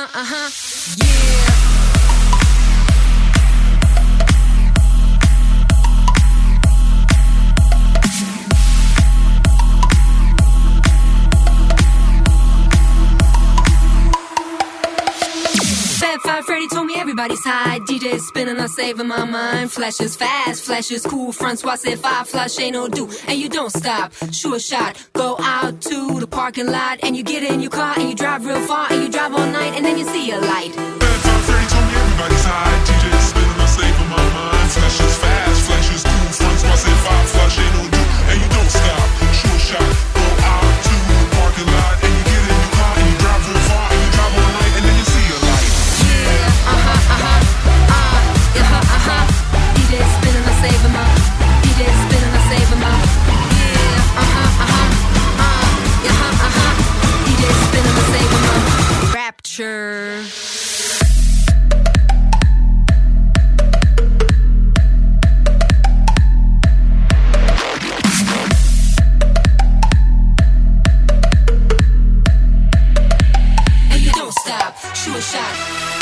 Freddy told me everybody's high. DJ's spinning, I'm saving my mind. Flash is fast, flash is cool. Front squad say 5, flush ain't no do. And you don't stop, shoot a shot. Go out to the parking lot and you get in your car and you drive real far and you drive all night and then you see a light. Freddy told me everybody's high. DJ's spinning, I'm saving my mind. Flash is fast, flash is cool. Front squad say 5, flush ain't no do. And you don't stop, shoot a shot. Go out to the parking lot and you get in your car and you drive real far and you drive all night and then you see a light. DJ spinning, I save him up. DJ spinning, I save him up. DJ spinning, I save him up. Rapture. And you don't stop, shoot a shot.